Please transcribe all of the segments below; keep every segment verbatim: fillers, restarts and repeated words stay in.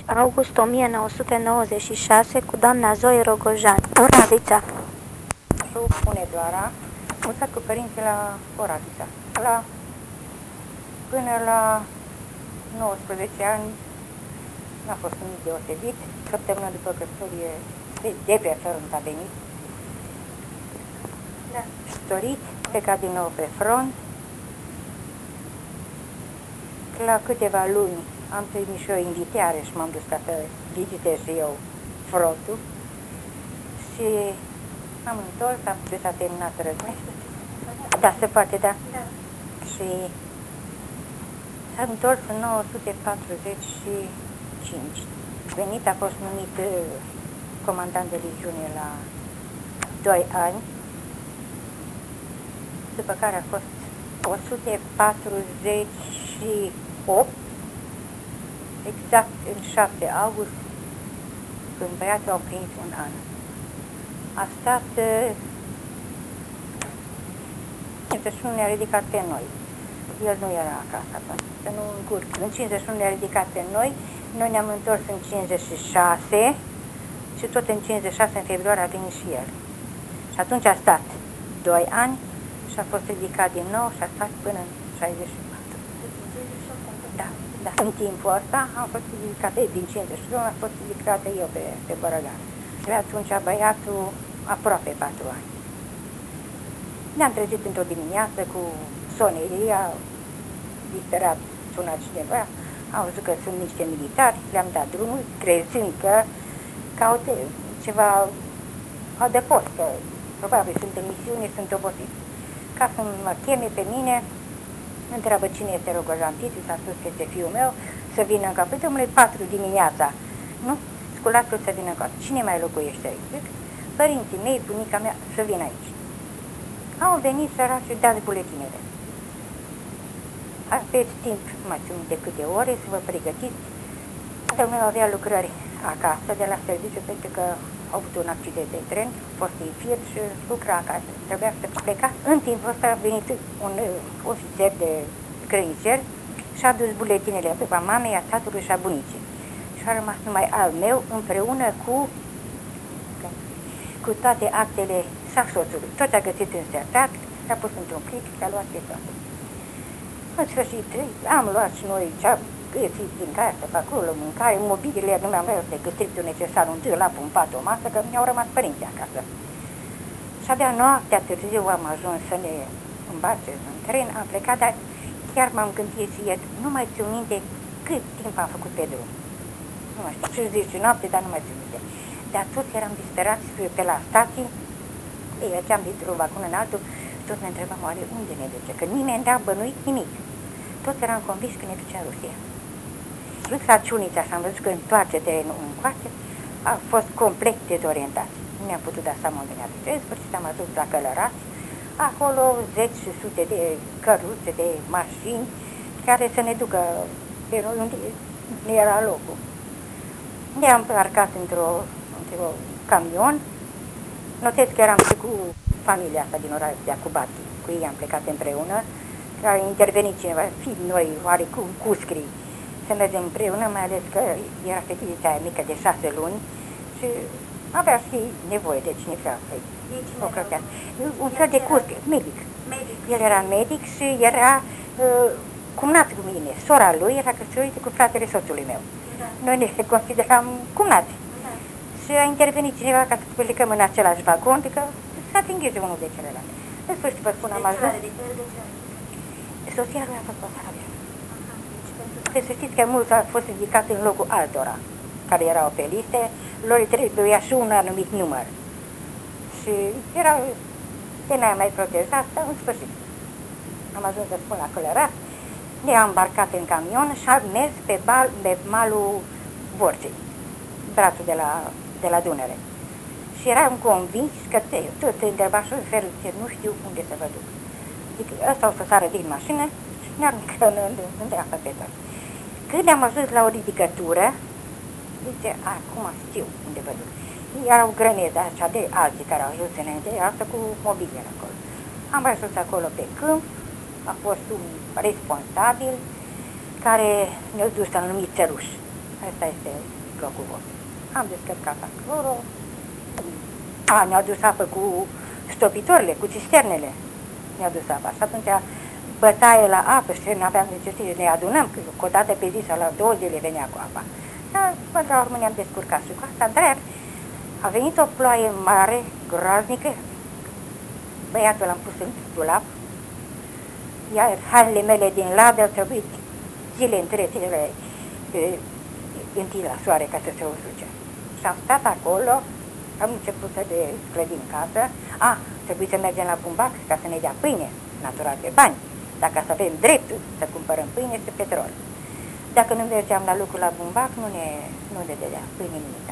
august o mie nouă sute nouăzeci și șase, cu doamna Zoe Rogojan. Oravița. Și Hunedoara, mutat cu părinții la Oravița. La, până la nouăsprezece ani n-a fost nimic deosebit. Săptămâna după căsătorie, de, de pe front a venit. Da. Storit, plecat din nou pe front. La câteva luni am primit și o invitare și m-am dus ca să vizitez și eu frontul. Și am întors, am spus, a terminat războiul. Da, se poate, da. Da. Și s-a întors în nouă sute patruzeci și cinci. Venit, a fost numit comandant de legiune la doi ani, după care a fost o sută patruzeci și opt, exact în șapte august, când băiatul au prins un an. A stat cincizeci și unu ne-a ridicat pe noi. El nu era acasă atunci, să nu încurc. În cincizeci și unu ne-a ridicat pe noi, noi ne-am întors în cincizeci și șase și tot în cincizeci și șase, în februarie, a venit și el. Și atunci a stat doi ani și a fost ridicat din nou și a stat până în șaizeci și patru. Da, da. În timpul ăsta am fost ridicată, din cincizeci și unu am fost ridicată eu pe, pe Bărăgan. Și atunci băiatul aproape patru ani. Ne-am trezit într-o dimineață cu soneria, disperat, suna cineva, am văzut că sunt niște militari, le-am dat drumul, crezând că caute ceva adăpost, că probabil sunt în misiune, sunt obosit. Ca să mă cheme pe mine, întreabă cine este Rogojan Titu, s-a spus că este fiul meu, să vină în cap. Păi, domnule, patru dimineața, nu? Sculatul să vină în cap. Cine mai locuiește aici? Zic, părinții mei, bunica mea, să vină aici. Au venit săraci și dați buletinele. Aveți timp, mai țin de câte ore, să vă pregătiți. Tatăl meu avea lucrări acasă, de la serviciu, pentru că au avut un accident de tren, a fost infir și lucra acasă. Trebuia să pleca. În timpul ăsta a venit un uh, ofițer de grănicer și a dus buletinele a mamei, a tatălui și a bunicii. Și a rămas numai al meu împreună cu, cu toate actele sau soțului. Tot a găsit însertat, l-a pus într-un plic, l-a luat pe toate. În sfârșit, am luat și noi ce-am găsit din casă, pe acolo, mâncare, mobilele, nu mi-am luat decât strictul necesar, un târlap, un pat, o masă, că mi-au rămas părinții acasă. Și abia noaptea târziu am ajuns să ne îmbarce în tren, am plecat, dar chiar m-am gândit și ieri, nu mai țin minte cât timp am făcut pe drum. Nu mai știu, cincizeci noapte, dar nu mai țin minte. Dar toți eram disperați pe la stații, ei, mergeam dintr-un vagon în altul, tot ne întrebam, oare unde ne duce? Că nimeni n-a bănuit nimic. Toți eram convinși că ne ducea Rusia. Plus la Ciunița și am văzut că întoarce terenul încoace, a fost complet dezorientat. Nu mi-am putut da seama unde ne-a dus. În sfârșit am ajuns la Călărați, acolo zeci și sute de căruțe, de mașini, care să ne ducă pe noi unde nu era locul. Ne-am parcat într-o într-o camion. Notez că eram și cu familia asta din orașul de Acubatchi, cu ei am plecat împreună, că a intervenit cineva, fiind noi oarecum cuscrii, să mergem împreună, mai ales că era fetița aia mică de șase luni și avea și nevoie de cineva să-i ocrotea. Un fel de cuscri, medic. medic. El era medic și era uh, cumnat cu mine. Sora lui era căsătorită cu fratele soțului meu. Da. Noi ne consideram cumnați. Și a intervenit cineva ca să plecăm în același vagon, adică să atingeze unul de celălalt. În sfârșit, vă spun, am ajuns. Soția lui a fost pasarabiană. Să știți că mulți au fost ridicați în locul altora, care erau pe liste, lor trebuia și un anumit număr. Și erau de n-aia mai protejat, dar în sfârșit. Am ajuns să spun la Călărați, ne-am îmbarcat în camion și am mers pe, bal, pe malul Borței, brațul de la, de la Dunăre. Și eram convins că te, tot întreba șoferul, nu știu unde să vă duc. Zic, ăsta o să sară din mașină și ne-am în dreapta pe tot. Când am ajuns la o ridicătură, zice, acum știu unde vă duc. Erau grănezi așa de alții care au ajuns înainte, asta cu mobilele acolo. Am ajuns acolo pe câmp, a fost un responsabil care ne-a dus, l-a numit Țăruș. Asta este locul vostru. Am descărcat acolo. A, ne-au dus apă cu stopitorile, cu cisternele. Ne-au dus apă. Și atunci bătaie la apă și nu aveam necesitate, ne adunăm, că o dată pe zi sau la două zile venea cu apa. Dar, până la urmă ne-am descurcat și cu asta drept. A venit o ploaie mare, groaznică. Băiatul l-am pus în dulap. Iar hainele mele din ladă au trebuit zile întregi întâi la soare ca să se usuce. Și am stat acolo, am început să de clădim casă. A, trebuie să mergem la bumbac ca să ne dea pâine, natural pe bani. Dacă să avem dreptul să cumpărăm pâine și petrol. Dacă nu mergeam la lucru la bumbac, nu ne, nu ne dădea pâine nimic.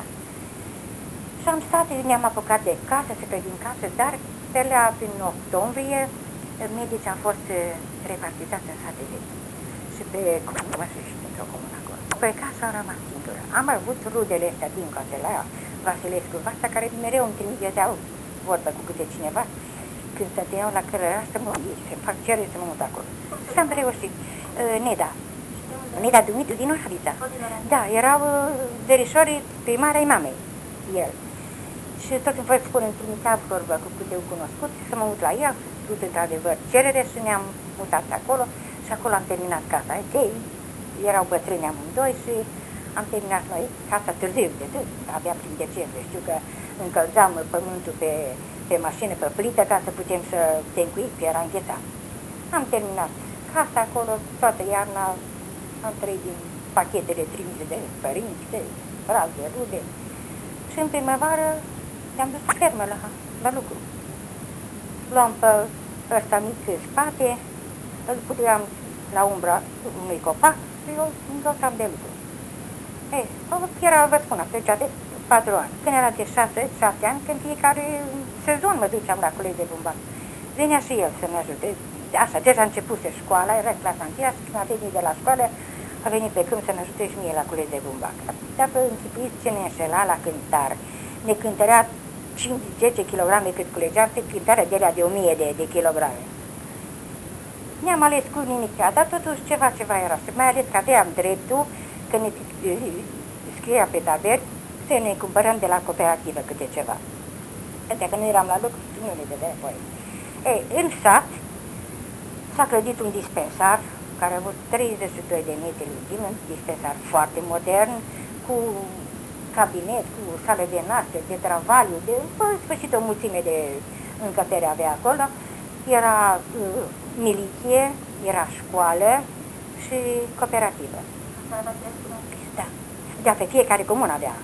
Și am stat, ne-am apucat de casă, să clădim casă, dar pe la prin octombrie, medicii am fost repartizați în sate vechi. Și pe comună, și într-o comună acolo. Pe casă am rămas singură. Am avut rudele astea din Coatela, Vasilescu, Vasta, care mereu îmi trimiteau vorbă cu câte cineva. Când stăteau la cărăraș, să mă să fac cerere să mă mut acolo. Și am reușit. Neda. Neda Dumitru din Oravița. Da, erau verișorii primarei mamei. El. Și tot îmi vă spun, îmi trimitea vorbă cu câte un cunoscut, să mă mut la ea, tot într-adevăr cerere și ne-am mutat acolo și acolo am terminat casa. Ei, erau bătrâni amândoi și am terminat noi casa târziu de tot, abia prin decembrie. Știu că încălzeam pământul pe, pe mașină, pe plită, ca să putem să tencuim, că era înghețat. Am terminat casa acolo, toată iarna am trăit din pachetele trimise de părinți, de frați, de rude. Și în primăvară ne-am dus la fermă la, la lucru. Luam pe ăsta mic în spate, îl puteam la umbra unui copac și eu învățam de lucru. Ei, era, vă spun, atunci de patru ani. Când era de șase, șapte ani, când fiecare sezon mă duceam la culei de bumbac. Venea și el să ne ajute. Așa, deja începuse școala, era clasa întâia și când a venit de la școală, a venit pe câmp să ne ajute și mie la culei de bumbac. Dacă închipuiți ce ne înșela la cântar, ne cântărea cinci zece kilograme cât culegeam, se cântarea de alea de o mie de, de kilograme. Ne-am ales cu nimic, dar totuși ceva, ceva era. Mai ales că aveam dreptul, că ne scria pe tabel, să ne cumpărăm de la cooperativă câte ceva. Dacă nu eram la lucru, nu ne dădea apoi. Ei, în sat s-a clădit un dispensar, care a avut treizeci și doi de metri lungime, un dispensar foarte modern, cu cabinet, cu sală de naște, de travaliu, de, în sfârșit, o mulțime de încăpere avea acolo. Era uh, miliție, era școală și cooperativă. Da. Da, pe fiecare comun avea.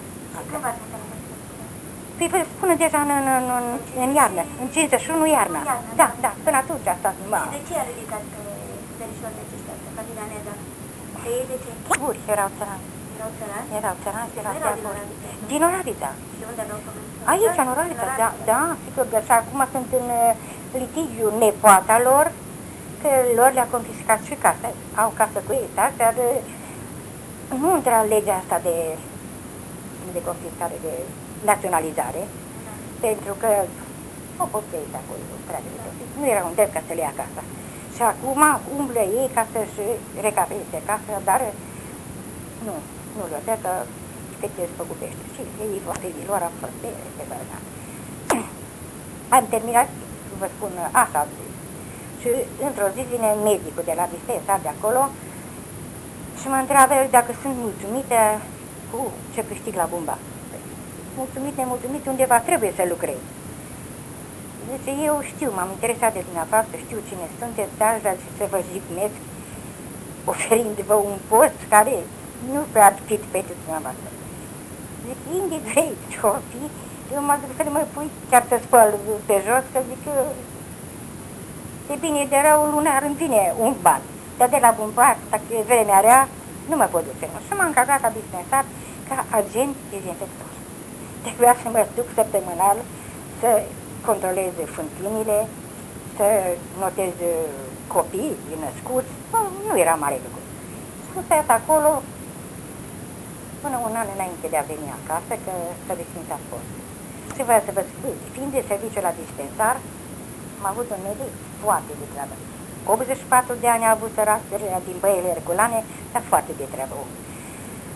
Păi vă spun deja în, în, în, în iarnă, în cincizeci și unu iarna. Da, da, până atunci a stat numai. Și de ce a ridicat verișoarele aceștia, familia Neda? Pe ei de ce? Buri, erau țărani. Erau țărani? Erau țărani, erau erau din Oravița? Din Oravița. Și unde aveau pământul? Aici, în Oravița, da, da, sigur, că și acum sunt în litigiu nepoata lor, că lor le-a confiscat și casa. Au casă cu ei, dar nu intra legea asta de, de confiscare, de naționalizare, da. Pentru că o pot să iei acolo, prea de tot. Nu era un drept ca să le ia casa. Și acum umblă ei ca să-și recapereze casa, dar nu, nu le-o dă, că cât se spăgubește. Și ei foarte lor am fost pe, pe bărna. Am terminat, vă spun, așa. Și într-o zi vine medicul de la dispensar de acolo și mă întreabă dacă sunt mulțumită cu ce câștig la bumbac. Mulțumit, nemulțumit, undeva trebuie să lucrez. Deci eu știu, m-am interesat de dumneavoastră, știu cine sunteți, dar vreau să vă jignesc oferindu-vă un post care nu prea fit pentru dumneavoastră. Deci, indiferent ce-o fi, eu mă duc să mă pui chiar să spăl pe jos, să zic că e bine, de rău lunar îmi vine un ban. Dar de la bumbac, dacă e vremea rea, nu mă pot duce. Și m-am încadrat la dispensar ca agent dezinfector. Trebuia să mă duc săptămânal să controlez fântânile, să notez copii născuți. Nu, nu era mare lucru. Am stat acolo până un an înainte de a veni acasă, că s-a desfințat postul. Și vreau să vă spun, fiind de serviciu la dispensar, am avut un medic foarte de treabă. optzeci și patru de ani a avut sărac, din băile herculane, dar foarte de treabă.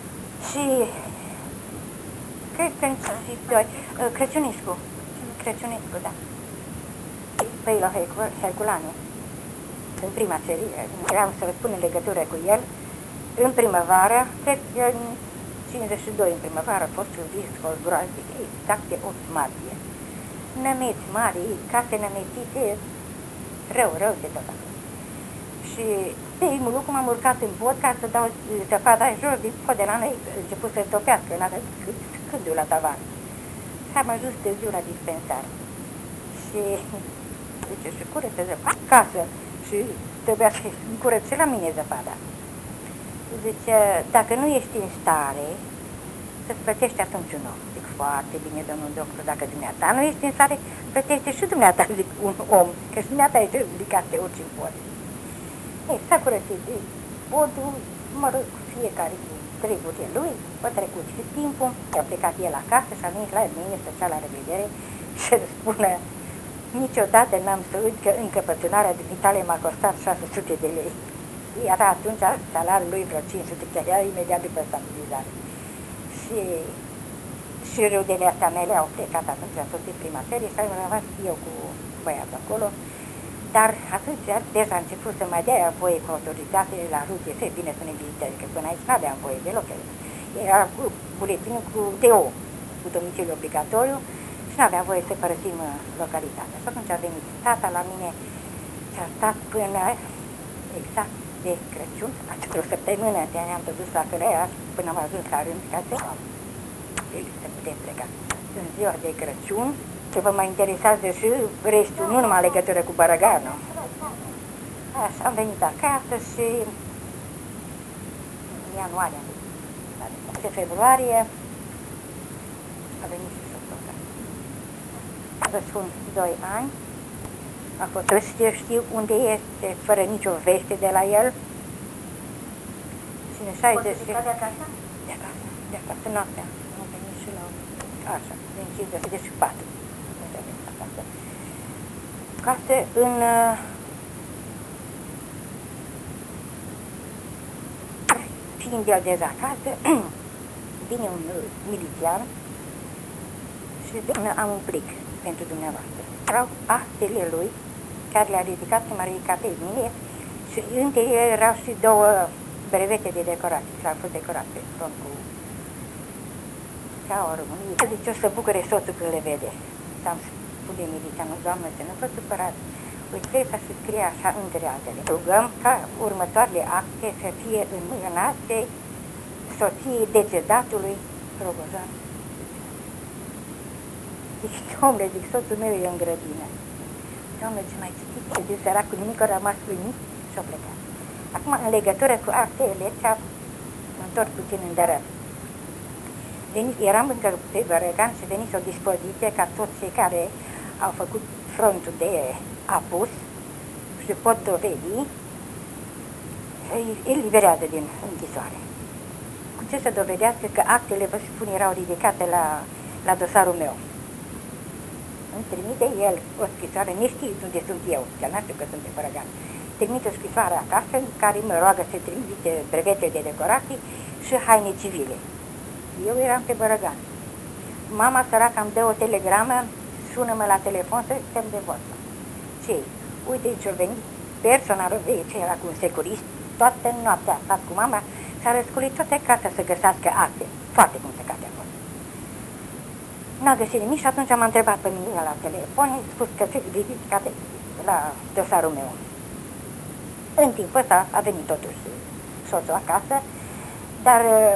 Și cred că în doi, Crăciunescu, Crăciunescu, da. Păilo Herculane, în prima serie, vreau să vă spun în legătură cu el, în primăvară, cred că în cincizeci și doi, în primăvară, a fost un viscol groaznic, exact de opt martie. Nămeți mari, case nămețite, rău, rău de tot. Și primul lucru m-am urcat în pod ca să dau zăpada jos din pod de la noi, a început să topească, n-a cândul la tavan. Și am ajuns de ziua la dispensar. Și zice, și curăță zăpada acasă și trebuia să-mi curăț și la mine zăpada. Zice, dacă nu ești în stare să-ți plătești atunci un om. Zic, foarte bine, domnul doctor, dacă dumneata nu ești în stare, plătește și dumneata, zic, un om, că și dumneata ești ridicat pe orice pod. Ei, s-a curățit podul, mă rog, fiecare cu treburile lui, a trecut și timpul, a plecat el acasă și a venit la mine să cea la revedere și să spună, niciodată n-am să uit că încăpățânarea din Italia m-a costat șase sute de lei. Era atunci salariul lui vreo cinci sute, că era imediat după stabilizare. Și, și rudele astea mele au plecat atunci, a sosit prima serie și am rămas eu cu băiatul acolo. Dar atunci deja a început să mai dea voie cu autoritate la rude, să bine să ne viziteze, că până aici n-aveam voie deloc. Era cu buletinul cu D O, cu domiciliu obligatoriu, și n-aveam voie să părăsim localitatea. Și atunci a venit tata la mine și a stat până exact de Crăciun, atât o săptămână de ne-am dus la Călea până am ajuns la rând ca să să putem pleca. În ziua de Crăciun, că vă mai interesează și restul, nu numai legătură cu Bărăganul. Așa, am venit acasă și în ianuarie, în februarie, a venit și soțoca. Vă spun, doi ani, a fost să știu, știu unde este, fără nicio veste de la el. Și în șaizeci... De acasă? De acasă, de acasă, noaptea. Am venit și la... Așa, din cincizeci și patru. Acasă în... Fiind el deja acasă, vine un milițian și am un plic pentru dumneavoastră. Erau actele lui, care le-a ridicat și m-a ridicat pe mine, și între ele erau și două brevete de decorație, și au fost decorate pe front cu ceaua României. Zice, o să bucure soțul când le vede. Am spus de milițianul, doamnă, să nu vă supărați. Uite, să se scrie așa între altele. Rugăm ca următoarele acte să fie înmânate soției decedatului Rogojan. Zic, domnule, zic, soțul meu e în grădină. Domnule, ce mai citit? Și zic, săracul nimic, a rămas uimit și a plecat. Acum, în legătură cu actele, ce-a întors puțin în dărăt. Eram încă pe Bărăgan și veniți o dispoziție ca toți cei care au făcut frontul de apus și pot dovedi, îi eliberează din închisoare. Cu ce să dovedească că actele, vă spun, erau ridicate la, la dosarul meu. Îmi trimite el o scrisoare, neștiut unde sunt eu, că n-a știu că sunt pe Bărăgan. Trimite o scrisoare acasă în care mă roagă să trimite brevete de decorații și haine civile. Eu eram pe Bărăgan. Mama săracă îmi dă o telegramă, sună-mă la telefon să stăm de vorbă. Ce? Uite, ce-a venit personalul de ce era cu un securist, toată noaptea a stat cu mama și a răsculit toate casa să găsească acte. Foarte cum se cade acolo. N-a găsit nimic și atunci am întrebat pe mine la telefon, i-a spus că se ridicate la dosarul meu. În timpul ăsta a venit totuși soțul acasă, dar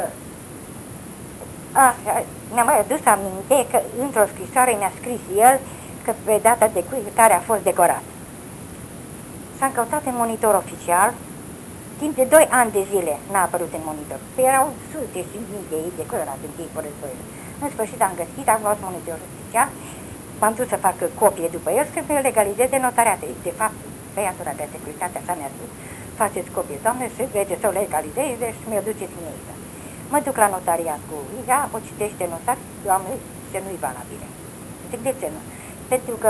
mi-a mai adus aminte că într-o scrisoare mi-a scris el că pe data de care a fost decorat. S-a căutat în monitor oficial, timp de doi ani de zile n-a apărut în monitor. Păi erau sute și mii de ei decorat în timpul războiului. În sfârșit am găsit, am luat monitor oficial, m-am dus să fac copie după el, să le legalizeze notariate. De fapt, băiatura de securitate așa mi-a spus, faceți copie, doamne, și vedeți să o legalizeze și mi-o duceți mie aici. Mă duc la notariat cu ea, o citește notar, doamne, ce nu-i valabilă. Zic, de ce nu? Pentru că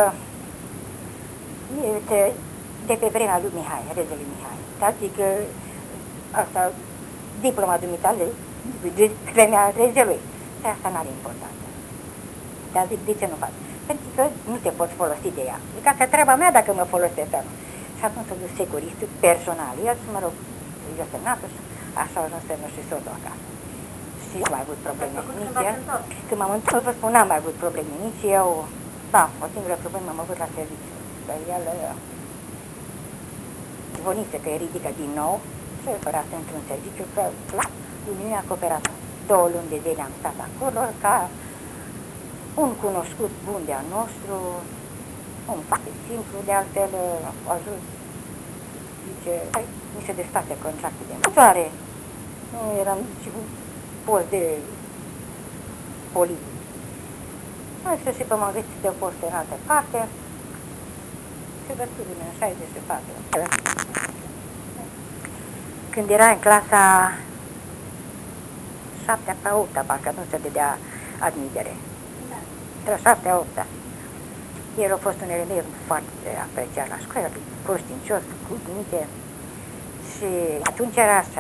este de pe vremea lui Mihai, regele Mihai. Dar zic că asta, diploma dumitale, vremea rezelui. Dar asta nu are importanță. Dar zic, de ce nu fac? Pentru că nu te poți folosi de ea. Zic, asta e treaba mea dacă mă folosesc sau nu. Și atunci s-a dus securistul personal. El, mă rog, eu semnatul și așa a ajuns să nu și soțul acasă. Și nu am mai avut probleme nici el. Când m-am întâlnit, vă spun, n-am mai avut probleme nici eu. Da, o singură problemă m-am avut la serviciu. Dar el zvonise că e ridică din nou și el fără într-un serviciu, că Uniunea a cooperat. Două luni de zile am stat acolo ca un cunoscut bun de-al nostru, un foarte simplu, de altfel a ajuns, zice, mi se desface contractul de mătoare. Nu eram și un post de poliție. În sfârșit m-am găsit de post în altă parte și vă spun în șaizeci și patru. Când era în clasa șaptea pe opta, parcă nu se dădea admitere. Între șaptea a opta. El a fost un elev foarte apreciat la școală, conștiincios, cu minte. Și atunci era așa.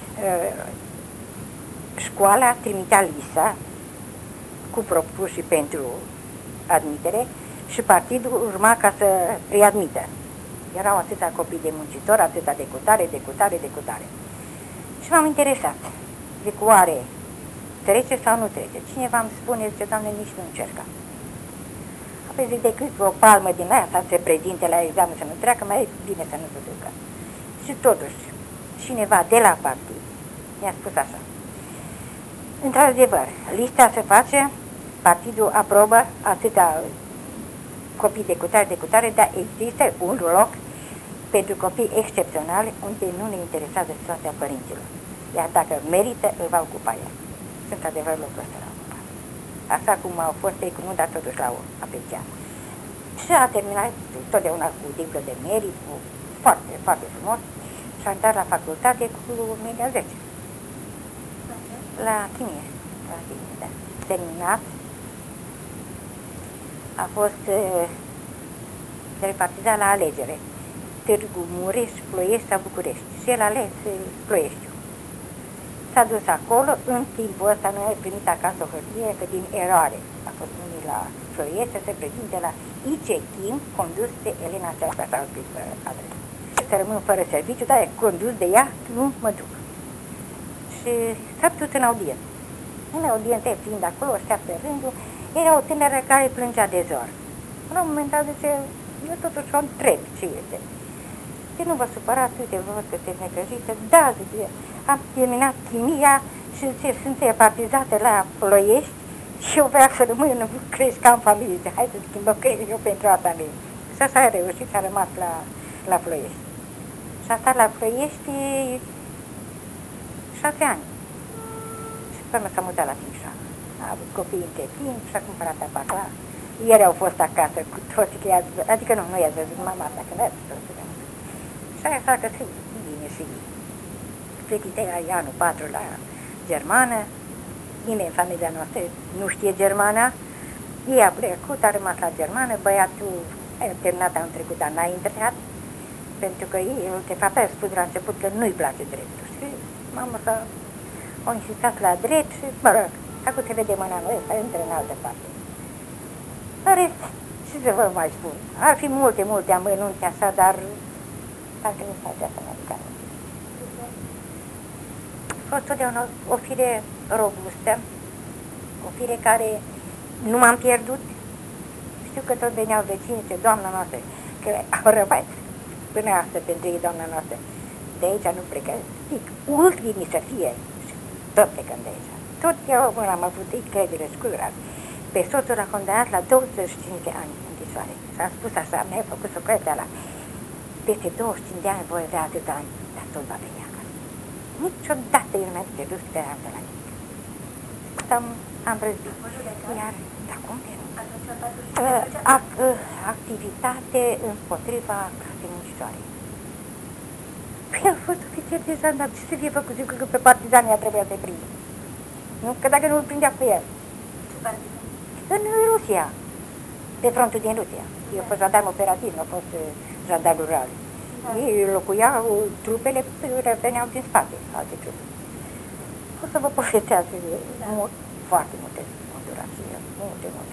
Școala trimitea lista cu propuși pentru admitere și partidul urma ca să îi admită. Erau atâția copii de muncitori, atâția de cutare, de cutare, de cutare. Și m-am interesat. Zic, oare trece sau nu trece? Cineva îmi spune, zice, Doamne, nici nu încerca. Apoi zic, decât o palmă din aia să se prezinte la examen să nu treacă, mai e bine să nu se ducă. Și totuși, cineva de la partid mi-a spus așa. Într-adevăr, lista se face, partidul aprobă atâta copii de cutare, de cutare, dar există un loc pentru copii excepționali unde nu ne interesează situația părinților. Iar dacă merită, îl va ocupa el. Și într-adevăr locul ăsta l-a ocupat. Așa cum au fost ei cu nu, dar totuși l-au apreciat. Și a terminat totdeauna cu diplă de merit, cu foarte, foarte frumos. Și a intrat la facultate cu media zece. La chimie. La chimie, da. Terminat. A fost uh, repartizat la alegere. Târgu Mureș, Ploiești sau București. Și el a ales Ploieștiul. S-a dus acolo, în timpul ăsta noi am primit acasă o hârtie că din eroare a fost numit la Ploiești să se prezinte la I C Chin, condus de Elena Ceața, s-a scris pe adresă. Să rămân fără serviciu, dar condus de ea, nu mă duc. Și s-a putut în audiență. În audiență, fiind acolo, așteaptă rândul, era o tânără care plângea de zor. La un moment dat zice, eu totuși o întreb ce este. Și nu vă supărați, uite, vă văd că sunteți necăjită. Da, zice, am terminat chimia și zice, sunt repartizată la Ploiești și eu vreau să rămân, nu crezi că am familie. Zice, hai să schimbăm, că eu pentru asta nu. Și așa a reușit și a rămas la, la Ploiești. Și a stat la Ploiești șase ani. Și până s-a mutat la Timișoara. A avut copii între timp și a cumpărat apart. Ieri au fost acasă cu toți, că adică nu, nu i-a văzut mama asta, că n-a văzut. Și aia s-a găsit bine și plătite la anul patru la germană. Nimeni în familia noastră nu știe germana. Ei a plecut, a rămas la germană, băiatul a terminat anul trecut, dar n-a intrat, pentru că ei, de fapt, a spus la început că nu-i place dreptul. Și mama s-a o insistat la drept și, mă rog, acum te vedem în anul ăsta, intră în altă parte. În rest, ce să vă mai spun, ar fi multe, multe amănunte așa, dar parcă nu face asta mai mică. A fost totdeauna o fire robustă, o fire care nu m-am pierdut. Știu că tot veneau vecinii, ce doamna noastră, că au rămas până astăzi pentru ei, doamna noastră. De aici nu plecă, zic, ultimii să fie, și tot plecăm de aici. Tot eu am avut încredere și curaj. Pe soțul l-a condamnat la douăzeci și cinci de ani în închisoare. Și am spus așa, mi-a făcut socoteala la peste douăzeci și cinci de ani voi avea atâta ani, dar tot va veni acasă. Niciodată el mi-a zis, dus pe altă la nimic. Am, am răzbit. Iar, da, cum te rog? Activitate împotriva casei muncitoare. Păi a fost ofițer de jandarm, ce să fie făcut? Zic că pe partizania trebuia să-i prinde. Nu? Că dacă nu îl prindea pe el. În Rusia, pe frontul din Rusia. Eu fost jandarm operativ, nu a fost jandarm rural. Da. Ei locuiau, trupele veneau din spate, alte trupe. O să vă povestească mult, foarte multe măturații, multe, multe.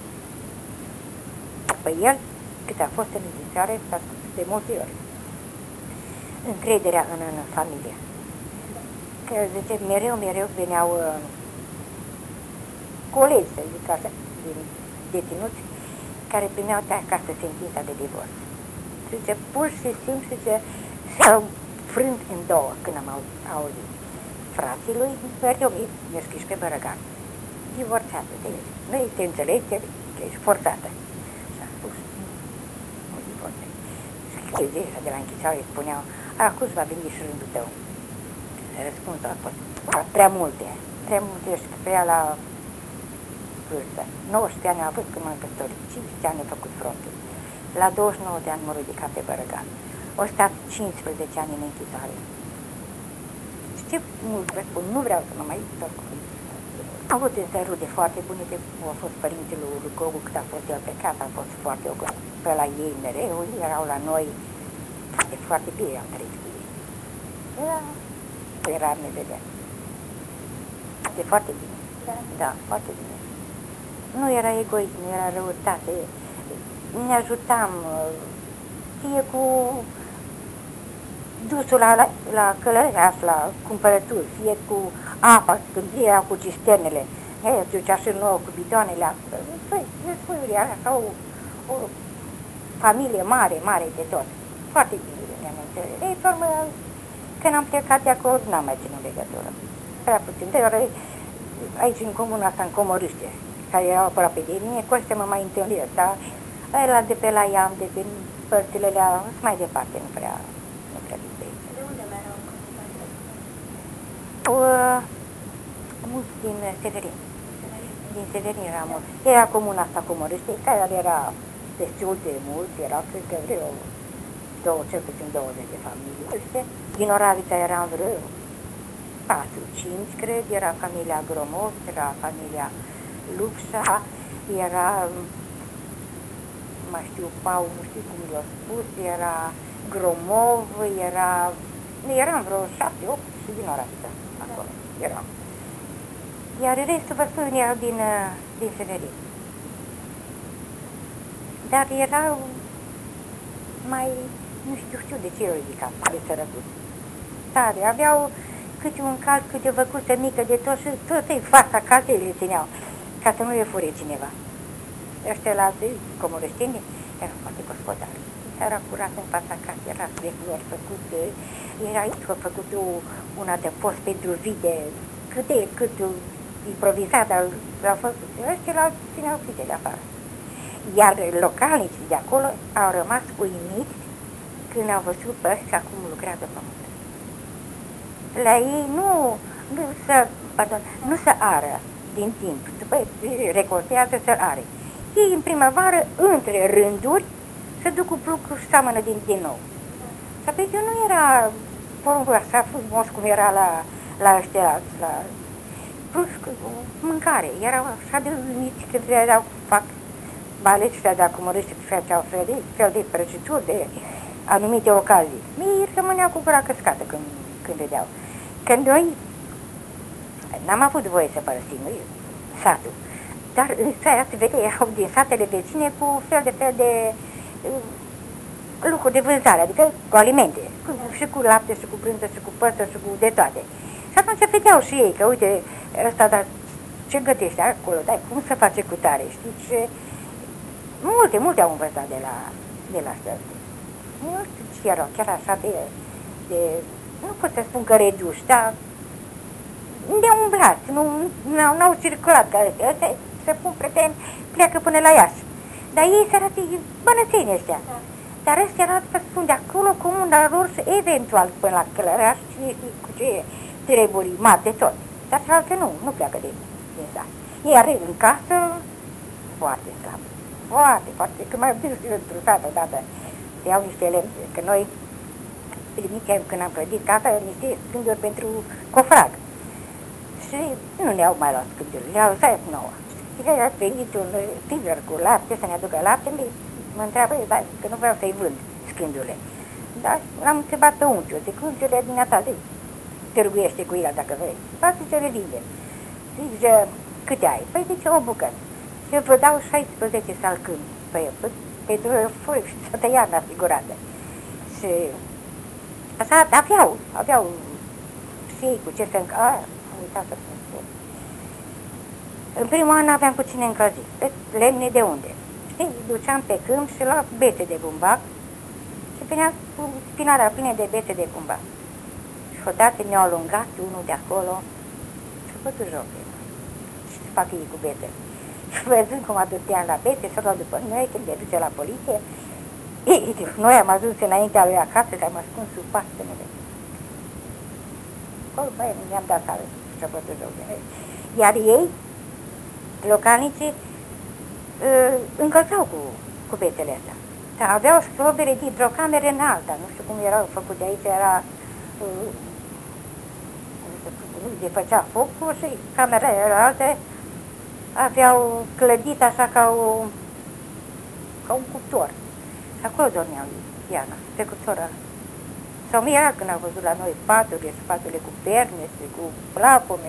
Păi el, cât a fost în închisoare, s-a spus de multe ori. Încrederea în, în familie. Că, zice, mereu, mereu veneau uh, colegi, să zic așa, din deținuți, care primeau acasă sentința de divorț. Zice, pur și simplu, zice, s-au frânt în două când am auzit. Frații lui, mereu mi-a scris pe Bărăgan. Divorțată de el. Nu te înțelegi că ești forțată. Și a spus, nu divorțe. Scrizii de la închisoare spuneau, acum va veni și rândul tău. Răspunsul a fost, prea multe, prea multe și prea la vârstă. nouăsprezece ani a avut când m-am căsătorit, cincisprezece ani a făcut frontul. La douăzeci și nouă de ani m-a ridicat pe Bărăgan. O stat cincisprezece ani în închisoare. Și ce mult vă spun, nu vreau să mă mai întorc. Am avut însă rude foarte bune, de, au fost părintele lui Lucogu, cât a fost el plecat, a fost foarte ocupat. Pe la ei mereu, erau la noi, foarte, foarte bine am trăit cu ei. Era, era ne vedea. E foarte bine. Da, da, foarte bine. Nu era egoism, nu era răutate. Ne ajutam, fie cu dusul la, la, la călăreaș, la cumpărături, fie cu apa, când era cu cisternele, ducea și nouă cu bidoanele, păi, era ca o, o familie mare, mare de tot. Foarte bine ne-am înțeles. Ei, pe urmă, când am plecat de acolo, n-am mai ținut legătură. Prea puțin. De ori, aici, în comuna asta, în Comorâște, care erau aproape de mine, cu ăștia mă mai întâlnesc, dar ăla de pe la Iam, de pe părțile alea, mai departe, nu prea, nu prea de De unde mai erau uh, mulți din Severin. Din Severin era mult. Era comuna asta Comorâște, care era destul de mult, era, cred că, vreo două, cel puțin douăzeci de familii. Din Oravița era vreo patru, cinci, cred, era familia Gromov, era familia Lupșa, era, mai știu, Pau, nu știu cum i-a spus, era Gromov, era, eram vreo șapte, opt și din Oravița, acolo, eram. Iar restul, vă spun, erau din, din Severin. Dar erau mai, nu știu, știu de ce eu ridicat, de sărăcuți. Tare, aveau câte un cal, câte o văcuță mică de tot și tot în fața casei le țineau, ca să nu le fure cineva. Ăștia la comorășteni erau foarte gospodari. Era curat în fața casei, era de flori făcut, era aici făcut una de post pentru vide, cât de, cât improvizat, dar l-au făcut. Ăștia l-au țineau fite de afară. Iar localnicii de acolo au rămas uimiți când au văzut pe ăștia cum lucrează pământ. La ei nu, nu se, pardon, nu se ară din timp, după recoltează să are. Ei în primăvară, între rânduri, se duc cu plucul și seamănă din, din nou. Și apoi nu era porumbul așa frumos cum era la, la ăștia, la, plus mâncare, erau așa de uniți când erau, fac baleți de acum râște că făceau fel de, fel de prăjituri de anumite ocazii. Ei rămâneau cu gura căscată când, când vedeau. Când noi n-am avut voie să părăsim satul, dar în seara se vedeau din satele vecine cu fel de fel de uh, lucruri de vânzare, adică cu alimente, cu, și cu lapte, și cu brânză, și cu păsări, și cu de toate. Și atunci vedeau și ei că, uite, ăsta, dar ce gătește acolo, dar cum se face cu tare, știi, ce... Multe, multe au învățat de la, de la asta. Nu știu ce erau, chiar așa de, de, nu pot să spun că reduși, dar de umblat, nu, n-au, n-au circulat, că ăsta se pun pretend, pleacă până la Iași. Dar ei se arată bănățeni ăștia. Da. Dar ăștia arată, să spun, de acolo comuna lor și eventual până la Călăraș, cine știe cu ce treburi mari de tot. Dar altfel nu, nu pleacă de din sat. Iar în casă, foarte slab. Foarte, foarte, când mai dus într-o sat odată, se iau niște lemne, că noi primitem, când am clădit casa, niște scânduri pentru cofrag. Și nu ne-au mai luat scânduri, le-au lăsat nouă. Și că a venit un tânăr cu lapte, să ne aducă lapte, mă întreabă, da, că nu vreau să-i vând scândurile. Dar l-am întrebat pe unchiul, zic, unchiule din asta, zic, târguiește cu el dacă vrei. Poate să le vinde. Zice, câte ai? Păi zice, o bucată. Și vă dau șaisprezece salcâmi pe el, pentru foi și să tăia în asigurată. Și așa aveau, aveau și ei cu ce să încă... A, am uitat să spun. În primul an aveam cu cine încălzi, pe lemne de unde. Știi, duceam pe câmp și la bețe de bumbac și venea cu spinarea plină de bețe de bumbac. Și odată ne-au alungat unul de acolo și a făcut joc. Și se fac ei cu bețe. Și văzând cum aduceam la bețe, s-a luat după noi, când le duce la poliție. Ei, noi am ajuns înaintea lui acasă, că am ascuns sub paștenele. Acolo, băi, mi-am dat sală și a făcut joc. Iar ei, localnicii, încălțau cu, cu bețele astea. Dar aveau scrobere dintr-o cameră în alta, nu știu cum erau făcute aici, era... de făcea focul și camera era altă, aveau clădit așa ca, o, ca un cuptor. Și acolo dormeau Diana, pe cuptorul ăla. S-au mirat când au văzut la noi paturile, spatele cu perne, cu plapome.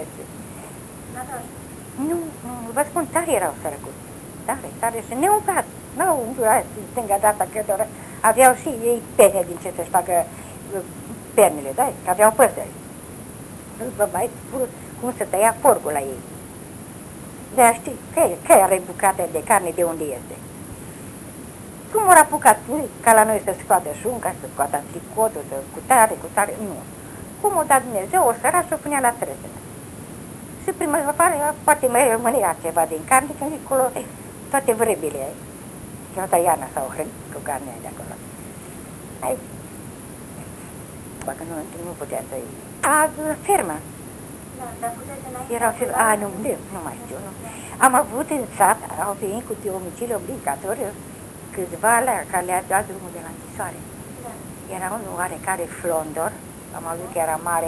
Nu, nu, vă spun, tare erau sărăcuți. Tare, tare și neumplat. Nu, în stânga data că aveau și ei perne din ce să-și facă pernele, da? Că aveau păsări. Nu vă mai spun cum să tăia porcul la ei. Dar știi, că are bucată de carne de unde este. Cum au apucat ca la noi să scoată șunca, să scoată tricotul, să cu tare, cu tare, nu. Cum o dat Dumnezeu, o săra și o punea la tresele. Și primăvară, poate mai rămânea ceva din carne, când acolo toate vrăbile. Toată iarna s-au hrănit cu carnea de acolo. Hai. Dacă nu, nu putea să-i... A, fermă. Da, dar puteți înainte... Erau și... A, nu, nu mai știu, nu. Am avut în sat, au venit cu domiciliu obligatoriu, câțiva alea care le-a dat drumul de la închisoare. Da. Era unul oarecare Flondor, am auzit că era mare,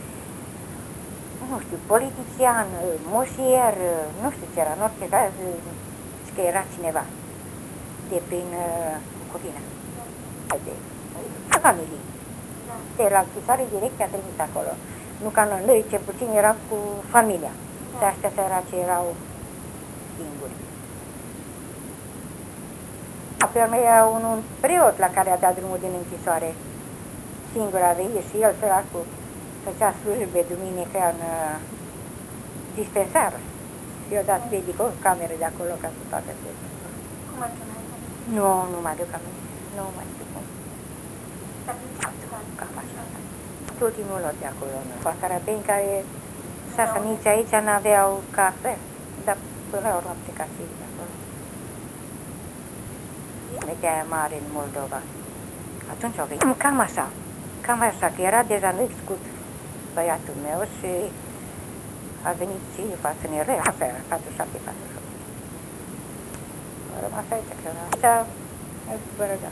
nu știu, politician, moșier, nu știu ce era, în orice caz, și că era cineva de prin Bucovina, da. de a familiei. Da. De la închisoare direct a trimis acolo. Nu ca noi, ce puțin eram cu familia. Da. Și astea săraci erau singuri. Apoi era un, un preot la care a dat drumul din închisoare. Singur a venit și el săracul făcea slujbe duminică în uh, dispensară. Și i-a dat medicul o cameră de acolo ca să toată slujba. Cum ar chema? Nu, nu mă aduc aminte. Nu mai știu cum. Cam așa. Ultimul lot de acolo, în Pasarabeni, care și așa nici aici n-aveau casă, dar până la urmă am plecat și de acolo. Metea aia mare în Moldova. Atunci au venit cam așa, cam așa, că era deja născut băiatul meu și a venit și față în ele, așa era, patruzeci și șapte patruzeci și opt. A rămas aici, că era așa, bărăga.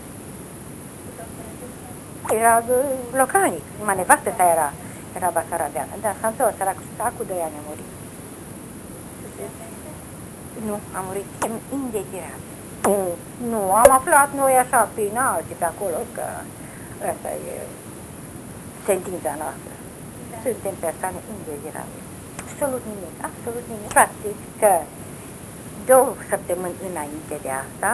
Era localnic, numai nevastă ta era, era basarabeană, dar s-a întors, era cu acum doi ani a murit. Nu, a murit indezirat. Nu, am aflat noi așa prin alții pe acolo, că asta e sentința noastră. Suntem persoane indezirabile. Absolut nimic, absolut nimic. Practic că două săptămâni înainte de asta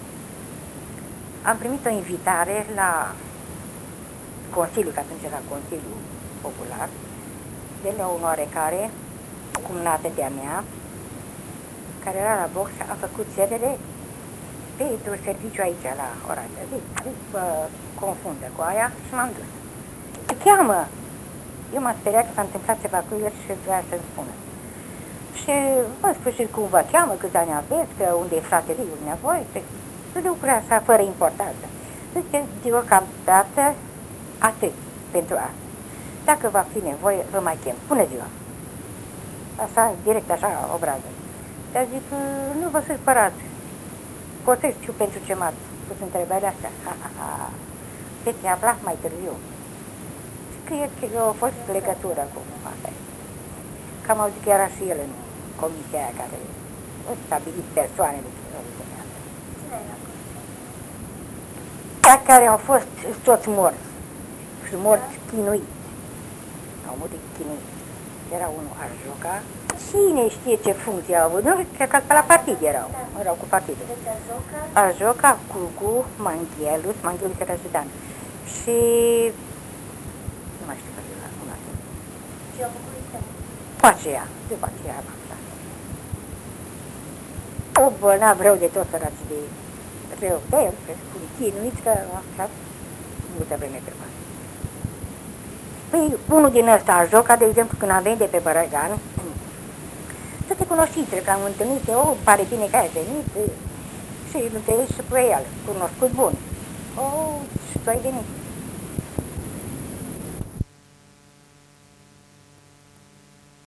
am primit o invitare la Consiliul, că atunci era Consiliul Popular, de la un oarecare cumnată de-a mea, care era la box, a făcut cerere pentru serviciu aici, la Oradea. Zic, vă confundă cu aia și m-am dus. Se cheamă! Eu m-am speriat că s-a întâmplat ceva cu el și vrea să-mi spună. Și în sfârșit cum vă cheamă, câți ani aveți, că unde e fratele dumneavoastră, să lucruri așa, fără importanță. Zice, deocamdată, atât pentru asta. Dacă va fi nevoie, vă mai chem. Bună ziua! Așa, direct așa, obrază. Dar zic, nu vă supărați. Pot să știu pentru ce m-ați pus întrebările astea. Ha, ha, ha. Veți afla mai târziu. Și cred că a fost legătură cu asta. Cam au zis că era și el în comisia aia care a stabilit persoanele. Cine era? Cei care au fost toți morți. Și morți chinuiți. au murit chinuit. Era unul aș juca. Cine știe ce funcție au avut? Nu, cred că pe la partid erau. Erau cu partidul. Aș juca cu Cucu, Manghelus, Manghelus era judean. Și... nu mai știu care era, una altă. Și au făcut După aceea, după aceea am aflat. O bolnav rău de tot săraci de rău de el, cu chinuiți, că am aflat multă vreme pe bani. Păi, unul din ăsta a jocat, de exemplu, când am venit de pe Bărăgan, toate cunoștințele, că am întâlnit, o, pare bine că ai venit, și îl întâlnești și pe el, cunoscut bun. O, și tu ai venit.